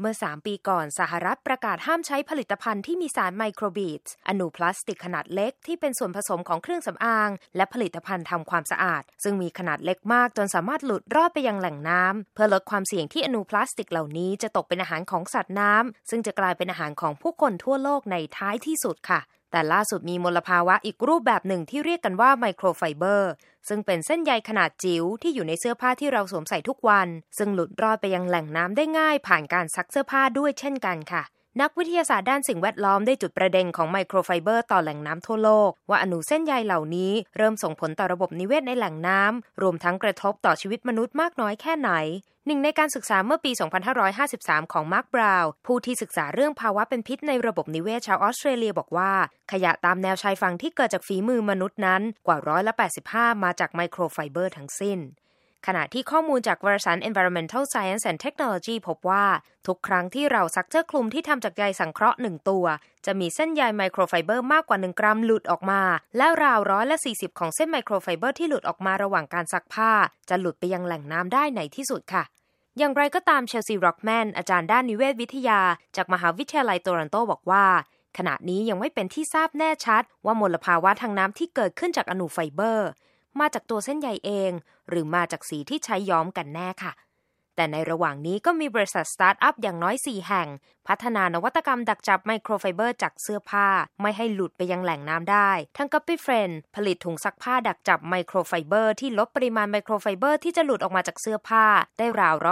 เมื่อ3ปีก่อนสหรัฐประกาศห้ามใช้ผลิตภัณฑ์ที่มีสารไมโครบีดส์อนูพลาสติกขนาดเล็กที่เป็นส่วนผสมของเครื่องสำอางและผลิตภัณฑ์ทำความสะอาดซึ่งมีขนาดเล็กมากจนสามารถหลุดรอดไปยังแหล่งน้ำเพื่อลดความเสี่ยงที่อนูพลาสติกเหล่านี้จะตกเป็นอาหารของสัตว์น้ำซึ่งจะกลายเป็นอาหารของผู้คนทั่วโลกในท้ายที่สุดค่ะแต่ล่าสุดมีมลภาวะอีกรูปแบบหนึ่งที่เรียกกันว่าไมโครไฟเบอร์ซึ่งเป็นเส้นใยขนาดจิ๋วที่อยู่ในเสื้อผ้าที่เราสวมใส่ทุกวันซึ่งหลุดรอดไปยังแหล่งน้ำได้ง่ายผ่านการซักเสื้อผ้าด้วยเช่นกันค่ะนักวิทยาศาสตร์ด้านสิ่งแวดล้อมได้จุดประเด็นของไมโครไฟเบอร์ต่อแหล่งน้ำทั่วโลกว่าอนุเส้นใยเหล่านี้เริ่มส่งผลต่อระบบนิเวศในแหล่งน้ำรวมทั้งกระทบต่อชีวิตมนุษย์มากน้อยแค่ไหนหนึ่งในการศึกษาเมื่อปี 2553 ของมาร์ค บราวน์ผู้ที่ศึกษาเรื่องภาวะเป็นพิษในระบบนิเวศชาวออสเตรเลียบอกว่าขยะตามแนวชายฝั่งที่เกิดจากฝีมือมนุษย์นั้นกว่า85%มาจากไมโครไฟเบอร์ทั้งสิ้นขณะที่ข้อมูลจากวารสาร Environmental Science and Technology พบว่าทุกครั้งที่เราซักเสื้อคลุมที่ทำจากใยสังเคราะห์1ตัวจะมีเส้นใยไมโครไฟเบอร์มากกว่า1กรัมหลุดออกมาและราว40%ของเส้นไมโครไฟเบอร์ที่หลุดออกมาระหว่างการซักผ้าจะหลุดไปยังแหล่งน้ำได้ในที่สุดค่ะอย่างไรก็ตามเชลซีร็อกแมนอาจารย์ด้านนิเวศวิทยาจากมหาวิทยาลัยโตรอนโตบอกว่าขณะนี้ยังไม่เป็นที่ทราบแน่ชัดว่ามลภาวะทางน้ำที่เกิดขึ้นจากอนูไฟเบอร์มาจากตัวเส้นใยเองหรือมาจากสีที่ใช้ย้อมกันแน่ค่ะแต่ในระหว่างนี้ก็มีบริษัทสตาร์ทอัพอย่างน้อย4แห่งพัฒนานวัตกรรมดักจับไมโครไฟเบอร์จากเสื้อผ้าไม่ให้หลุดไปยังแหล่งน้ำได้ทั้ง Guppy Friend ผลิตถุงซักผ้าดักจับไมโครไฟเบอร์ที่ลดปริมาณไมโครไฟเบอร์ที่จะหลุดออกมาจากเสื้อผ้าได้ราว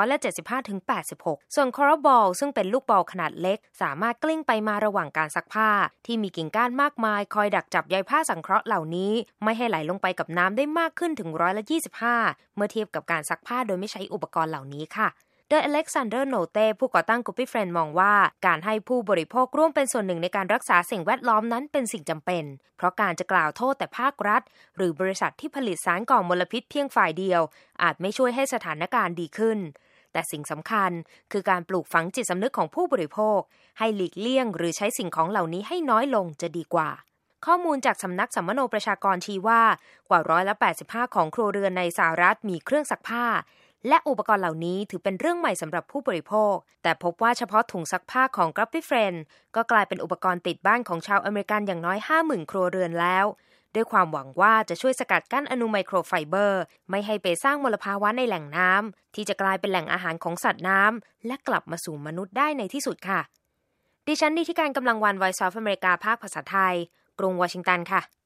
75-86%ส่วน Coral Ball ซึ่งเป็นลูกบอลขนาดเล็กสามารถกลิ้งไปมาระหว่างการซักผ้าที่มีกิ่งก้านมากมายคอยดักจับใยผ้าสังเคราะห์เหล่านี้ไม่ให้ไหลลงไปกับน้ำได้มากขึ้นถึง25%เมื่อเทียบกับการซักผ้าโดยไม่ใช้อุปกรณ์เหล่านี้ค่ะโดยอเล็กซานเดอร์โนเต้ผู้ก่อตั้ง Guppy Friend มองว่าการให้ผู้บริโภคร่วมเป็นส่วนหนึ่งในการรักษาสิ่งแวดล้อมนั้นเป็นสิ่งจำเป็นเพราะการจะกล่าวโทษแต่ภาครัฐหรือบริษัทที่ผลิตสารก่อมลพิษเพียงฝ่ายเดียวอาจไม่ช่วยให้สถานการณ์ดีขึ้นแต่สิ่งสำคัญคือการปลูกฝังจิตสำนึกของผู้บริโภคให้หลีกเลี่ยงหรือใช้สิ่งของเหล่านี้ให้น้อยลงจะดีกว่าข้อมูลจากสำนักสัมมโนประชากรชี้ว่ากว่า85%ของครัวเรือนในสหรัฐมีเครื่องซักผ้าและอุปกรณ์เหล่านี้ถือเป็นเรื่องใหม่สำหรับผู้บริโภคแต่พบว่าเฉพาะถุงซักผ้าของ Guppy Friend ก็กลายเป็นอุปกรณ์ติดบ้านของชาวอเมริกันอย่างน้อย 50,000 ครัวเรือนแล้วด้วยความหวังว่าจะช่วยสกัดกั้นอนูไมโครไฟเบอร์ไม่ให้ไปสร้างมลภาวะในแหล่งน้ำที่จะกลายเป็นแหล่งอาหารของสัตว์น้ำและกลับมาสู่มนุษย์ได้ในที่สุดค่ะดิฉันนิติการกำลังวัน Voice of America ภาคภาษาไทยกรุงวอชิงตันค่ะ